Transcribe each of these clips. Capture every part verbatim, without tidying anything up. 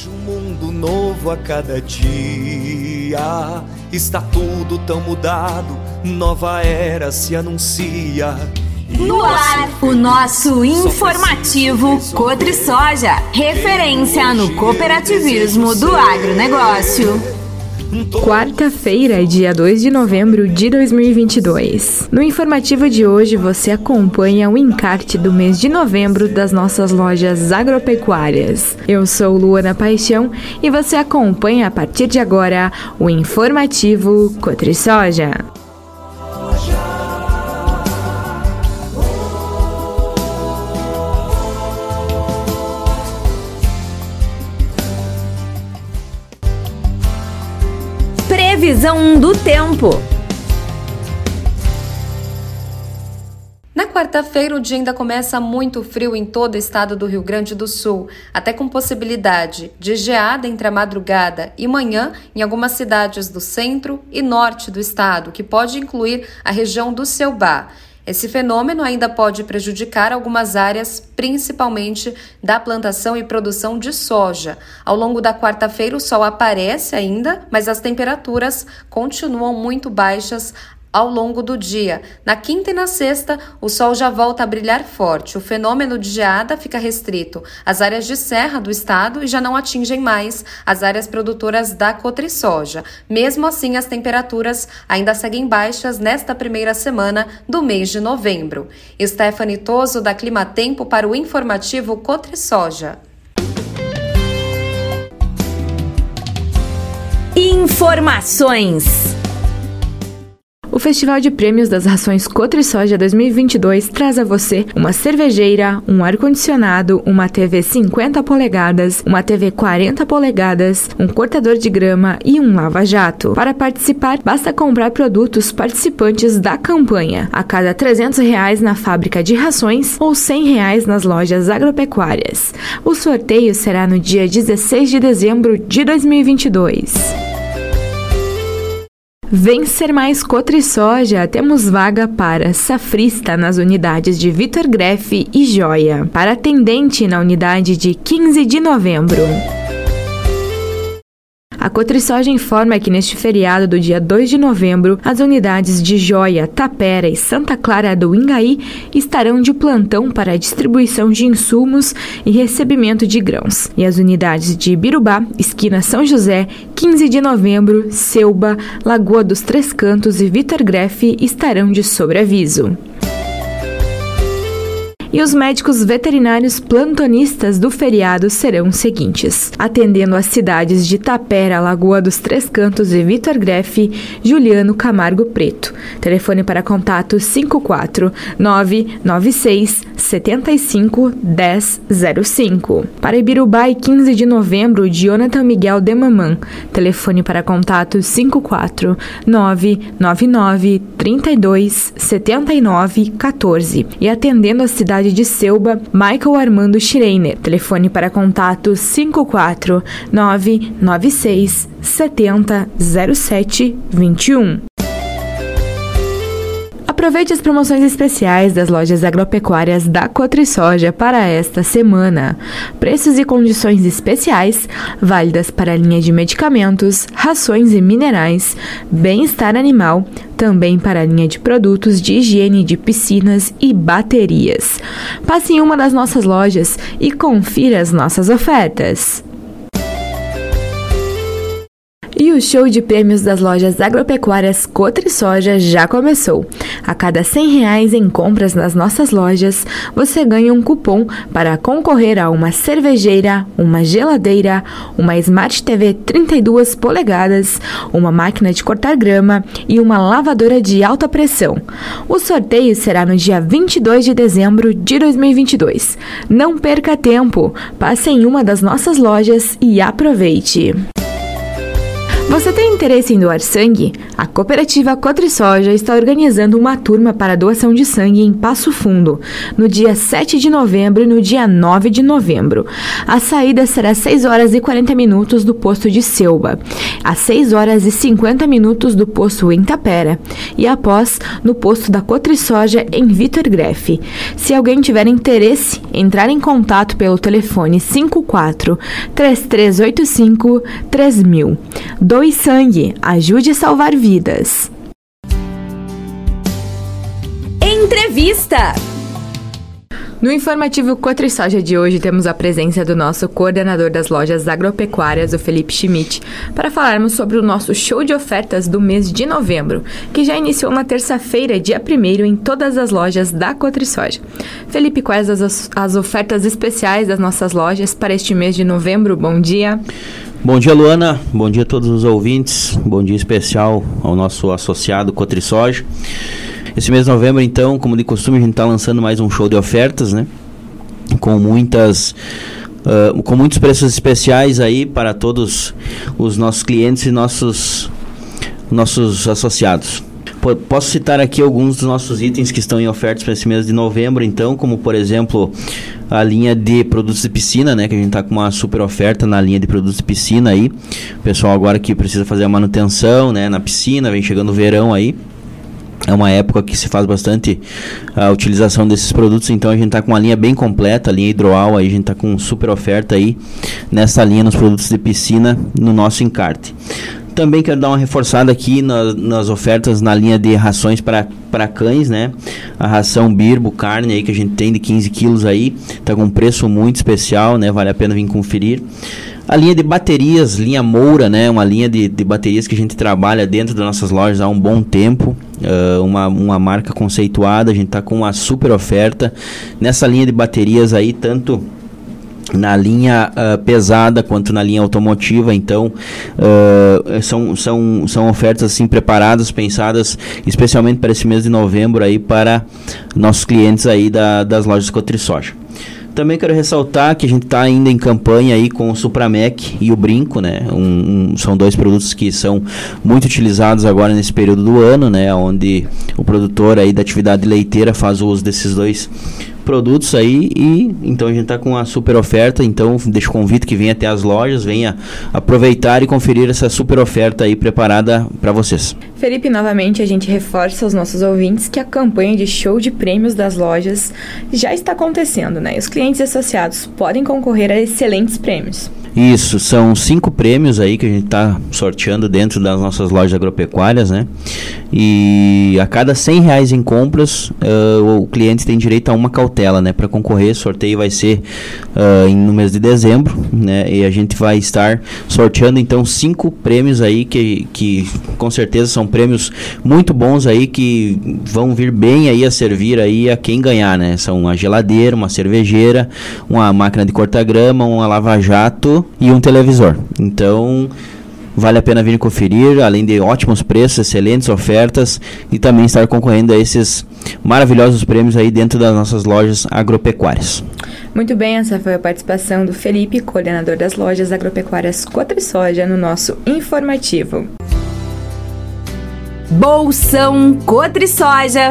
Vejo um mundo novo a cada dia. Está tudo tão mudado, nova era se anuncia. No ar, o nosso informativo Cotrisoja, referência no cooperativismo do agronegócio. Quarta-feira, dia dois de novembro de dois mil e vinte e dois. No informativo de hoje, você acompanha o encarte do mês de novembro das nossas lojas agropecuárias. Eu sou Luana Paixão e você acompanha a partir de agora o informativo Cotrisoja. Previsão do tempo. Na quarta-feira, o dia ainda começa muito frio em todo o estado do Rio Grande do Sul, até com possibilidade de geada entre a madrugada e manhã em algumas cidades do centro e norte do estado, que pode incluir a região do Ceubá. Esse fenômeno ainda pode prejudicar algumas áreas, principalmente da plantação e produção de soja. Ao longo da quarta-feira, o sol aparece ainda, mas as temperaturas continuam muito baixas ao longo do dia. Na quinta e na sexta, o sol já volta a brilhar forte. O fenômeno de geada fica restrito às áreas de serra do estado e já não atingem mais as áreas produtoras da Cotrisoja. Mesmo assim, as temperaturas ainda seguem baixas nesta primeira semana do mês de novembro. Stephanie Toso, da Climatempo, para o informativo Cotrisoja. Informações. O Festival de Prêmios das Rações Cotrisoja dois mil e vinte e dois traz a você uma cervejeira, um ar-condicionado, uma T V cinquenta polegadas, uma T V quarenta polegadas, um cortador de grama e um lava-jato. Para participar, basta comprar produtos participantes da campanha, a cada trezentos reais na fábrica de rações ou cem reais nas lojas agropecuárias. O sorteio será no dia dezesseis de dezembro de dois mil e vinte e dois. Vem ser mais Cotrisoja, temos vaga para safrista nas unidades de Vitor Greff e Joia, para atendente na unidade de quinze de novembro. A Cotrisoja informa que neste feriado do dia dois de novembro, as unidades de Joia, Tapera e Santa Clara do Ingaí estarão de plantão para a distribuição de insumos e recebimento de grãos. E as unidades de Birubá, esquina São José, quinze de novembro, Ceuba, Lagoa dos Três Cantos e Vitor Greff estarão de sobreaviso. E os médicos veterinários plantonistas do feriado serão os seguintes: atendendo as cidades de Tapera, Lagoa dos Três Cantos e Vitor Greff, Juliano Camargo Preto. Telefone para contato cinco quatro nove nove seis sete cinco um zero zero cinco. Para Ibirubá e quinze de novembro, Jonathan Miguel de Mamã. Telefone para contato cinco quatro nove nove nove três dois sete nove um quatro. E atendendo a cidade de Ceuba, Michael Armando Schreiner. Telefone para contato cinco quatro nove nove seis sete zero sete dois um. Aproveite as promoções especiais das lojas agropecuárias da Cotrisoja para esta semana. Preços e condições especiais, válidas para a linha de medicamentos, rações e minerais, bem-estar animal, também para a linha de produtos de higiene de piscinas e baterias. Passe em uma das nossas lojas e confira as nossas ofertas. E o show de prêmios das lojas agropecuárias Cotrisoja já começou. A cada cem reais em compras nas nossas lojas, você ganha um cupom para concorrer a uma cervejeira, uma geladeira, uma Smart T V trinta e duas polegadas, uma máquina de cortar grama e uma lavadora de alta pressão. O sorteio será no dia vinte e dois de dezembro de dois mil e vinte e dois. Não perca tempo, passe em uma das nossas lojas e aproveite! Você tem interesse em doar sangue? A cooperativa Cotrisoja está organizando uma turma para doação de sangue em Passo Fundo, no dia sete de novembro e no dia nove de novembro. A saída será às seis horas e quarenta minutos do posto de Selba, às seis horas e cinquenta minutos do posto em Tapera e após no posto da Cotrisoja em Vitor Greff. Se alguém tiver interesse, entrar em contato pelo telefone cinco quatro, três três oito cinco, três mil. Doe sangue, ajude a salvar vidas. Entrevista. No informativo Cotrisoja de hoje temos a presença do nosso coordenador das lojas agropecuárias, o Felipe Schmidt, para falarmos sobre o nosso show de ofertas do mês de novembro, que já iniciou na terça-feira, dia primeiro, em todas as lojas da Cotrisoja. Felipe, quais as, as ofertas especiais das nossas lojas para este mês de novembro? Bom dia. Bom dia, Luana. Bom dia a todos os ouvintes. Bom dia especial ao nosso associado Cotrisoja. Esse mês de novembro, então, como de costume, a gente está lançando mais um show de ofertas, né? Com muitas, uh, com muitos preços especiais aí para todos os nossos clientes e nossos, nossos associados. P- posso citar aqui alguns dos nossos itens que estão em ofertas para esse mês de novembro, então, como por exemplo a linha de produtos de piscina, né? Que a gente está com uma super oferta na linha de produtos de piscina aí. O pessoal agora que precisa fazer a manutenção, né? Na piscina, vem chegando o verão aí. É uma época que se faz bastante a utilização desses produtos, então a gente está com uma linha bem completa, a linha hidroal, aí a gente está com super oferta aí nessa linha nos produtos de piscina no nosso encarte. Também quero dar uma reforçada aqui na, nas ofertas na linha de rações para cães, né? A ração Birbo carne aí que a gente tem de quinze quilos aí, tá com um preço muito especial, né? Vale a pena vir conferir. A linha de baterias, linha Moura, né? Uma linha de, de baterias que a gente trabalha dentro das nossas lojas há um bom tempo. Uh, uma, uma marca conceituada, a gente tá com uma super oferta nessa linha de baterias aí, tanto na linha uh, pesada quanto na linha automotiva. Então uh, são, são, são ofertas assim preparadas, pensadas especialmente para esse mês de novembro aí para nossos clientes aí da, das lojas Cotrisoja. Também quero ressaltar que a gente está ainda em campanha aí com o Supramec e o Brinco, né? Um, um, são dois produtos que são muito utilizados agora nesse período do ano, né? Onde o produtor aí da atividade leiteira faz o uso desses dois produtos aí, e então a gente está com uma super oferta. Então deixo o convite que venha até as lojas, venha aproveitar e conferir essa super oferta aí preparada para vocês. Felipe, novamente a gente reforça aos nossos ouvintes que a campanha de show de prêmios das lojas já está acontecendo, né? E os clientes associados podem concorrer a excelentes prêmios. Isso, são cinco prêmios aí que a gente está sorteando dentro das nossas lojas agropecuárias, né? E a cada cem reais em compras, uh, o cliente tem direito a uma cautela, né? Para concorrer, sorteio vai ser uh, em, no mês de dezembro, né? E a gente vai estar sorteando então cinco prêmios aí que, que com certeza são prêmios muito bons aí, que vão vir bem aí a servir aí a quem ganhar, né? São uma geladeira, uma cervejeira, uma máquina de cortar grama, uma lava-jato e um televisor. Então vale a pena vir conferir, além de ótimos preços, excelentes ofertas, e também estar concorrendo a esses maravilhosos prêmios aí dentro das nossas lojas agropecuárias. Muito bem, essa foi a participação do Felipe, coordenador das lojas agropecuárias Cotrisoja, no nosso informativo. Bolsão Cotrisoja.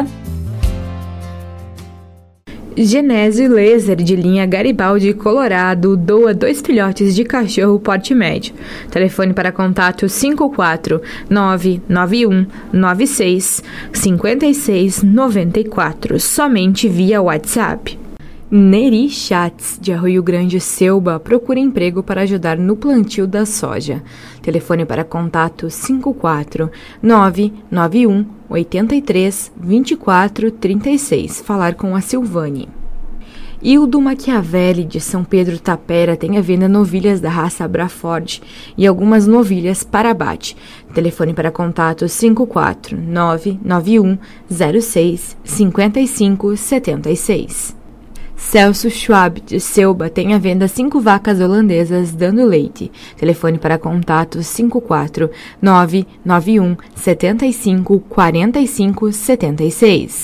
Genésio Laser, de linha Garibaldi, Colorado, doa dois filhotes de cachorro porte médio. Telefone para contato cinco quatro nove nove um nove seis cinco seis nove quatro, somente via WhatsApp. Neri Chats, de Arroio Grande, Selba, procura emprego para ajudar no plantio da soja. Telefone para contato cinco quatro nove nove um oito três dois quatro três seis. Falar com a Silvane. Hildo Machiavelli, de São Pedro Tapera, tem à venda novilhas da raça Braford e algumas novilhas para abate. Telefone para contato cinco quatro nove nove um zero seis cinco cinco sete seis. Celso Schwab, de Selba, tem à venda cinco vacas holandesas dando leite. Telefone para contato cinco quatro nove nove um sete cinco quatro cinco sete seis.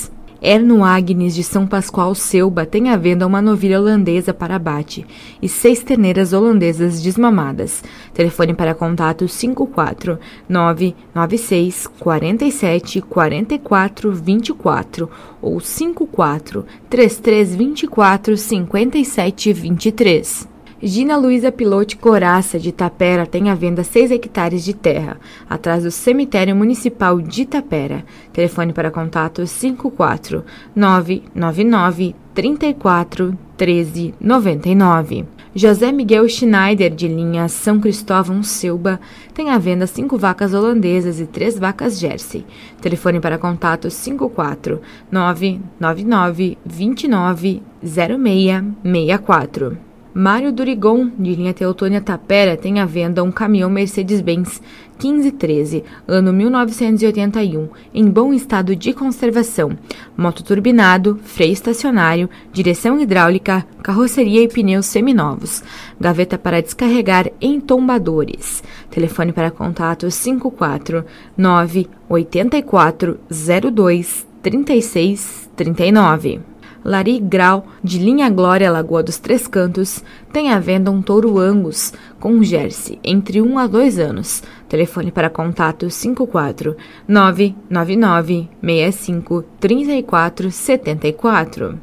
Erno Agnes de São Pascoal Selba tem à venda uma novilha holandesa para abate e seis terneiras holandesas desmamadas. Telefone para contato cinco quatro nove nove seis quatro sete quatro quatro dois quatro ou cinco quatro três três dois quatro cinco sete dois três. Gina Luiza Pilote Coraça, de Tapera, tem à venda seis hectares de terra, atrás do cemitério municipal de Tapera. Telefone para contato cinco quatro nove nove nove três quatro um três nove nove. José Miguel Schneider, de linha São Cristóvão Selba, tem à venda cinco vacas holandesas e três vacas Jersey. Telefone para contato cinco quatro nove nove nove dois nove zero seis seis quatro. Mário Durigon, de linha Teutônia Tapera, tem à venda um caminhão Mercedes-Benz quinze treze, ano mil novecentos e oitenta e um, em bom estado de conservação. Moto turbinado, freio estacionário, direção hidráulica, carroceria e pneus seminovos. Gaveta para descarregar em tombadores. Telefone para contato cinco quatro nove oito quatro zero dois três seis três nove. Lari Grau, de linha Glória Lagoa dos Três Cantos, tem à venda um touro Angus com Jersey entre um a dois anos. Telefone para contato cinco quatro nove nove nove seis cinco três quatro sete quatro.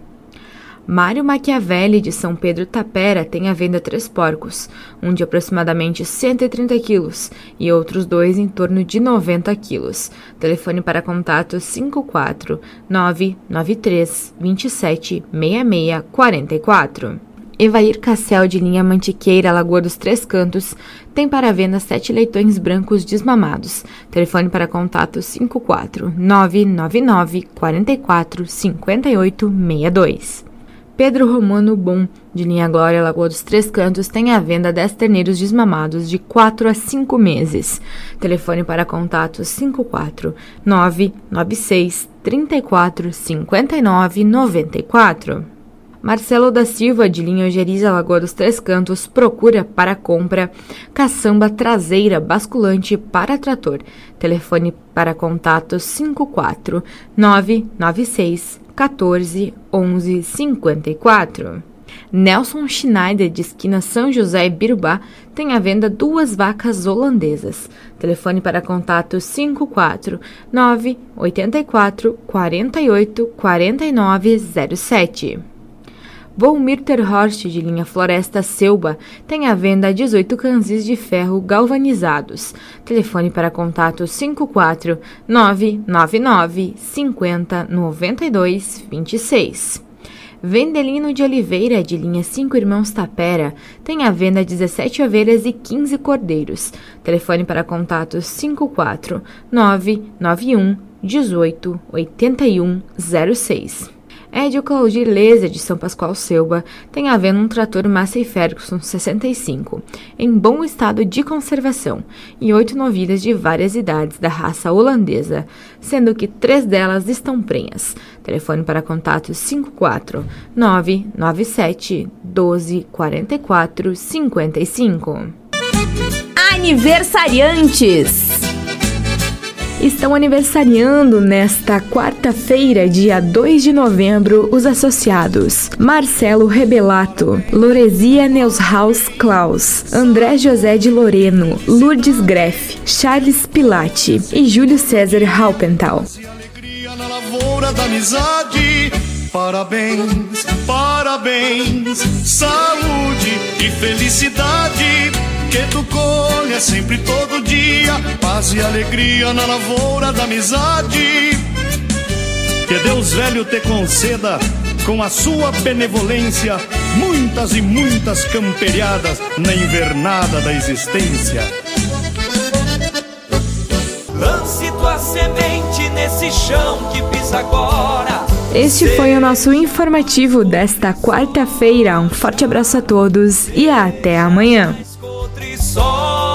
Mário Machiavelli, de São Pedro Tapera, tem à venda três porcos, um de aproximadamente cento e trinta quilos e outros dois em torno de noventa quilos. Telefone para contato cinco quatro nove nove três dois sete seis seis quatro quatro. Evair Cassel, de linha Mantiqueira, Lagoa dos Três Cantos, tem para venda sete leitões brancos desmamados. Telefone para contato cinco quatro nove nove nove quatro quatro cinco oito seis dois. Pedro Romano Bom, de linha Glória, Lagoa dos Três Cantos, tem à venda dez terneiros desmamados de quatro a cinco meses. Telefone para contato cinco quatro nove nove seis três quatro cinco nove nove quatro. Marcelo da Silva, de linha Ojeriza, Lagoa dos Três Cantos, procura para compra caçamba traseira basculante para trator. Telefone para contato cinco quatro nove nove seis quatorze onze cinquenta e quatro. Nelson Schneider, de esquina São José e Birubá, tem à venda duas vacas holandesas. Telefone para contato cinco quatro nove oito quatro quatro oito quatro nove zero sete. Volmir Terhorst, de linha Floresta Selba, tem à venda dezoito canzis de ferro galvanizados. Telefone para contato cinco quatro nove nove nove cinco zero nove dois dois seis. Vendelino de Oliveira, de linha Cinco Irmãos Tapera, tem à venda dezessete ovelhas e quinze cordeiros. Telefone para contato cinco quatro nove nove um dezoito oitenta e um zero seis. Edio Claudir Leza, de São Pascoal Selba, tem à venda um trator Massey Ferguson sessenta e cinco, em bom estado de conservação, e oito novilhas de várias idades da raça holandesa, sendo que três delas estão prenhas. Telefone para contato cinco quatro nove nove sete doze quarenta e quatro cinquenta e cinco. Aniversariantes! Estão aniversariando nesta quarta-feira, dia dois de novembro, os associados Marcelo Rebelato, Lorezia Neushaus Klaus, André José de Loreno, Lourdes Greff, Charles Pilati e Júlio César Haupenthal. Parabéns, parabéns, saúde e felicidade, que tu colha sempre todo dia, paz e alegria na lavoura da amizade. Que Deus velho te conceda, com a sua benevolência, muitas e muitas camperiadas na invernada da existência. Lance tua semente nesse chão que pisa agora. Este foi o nosso informativo desta quarta-feira. Um forte abraço a todos e até amanhã. Só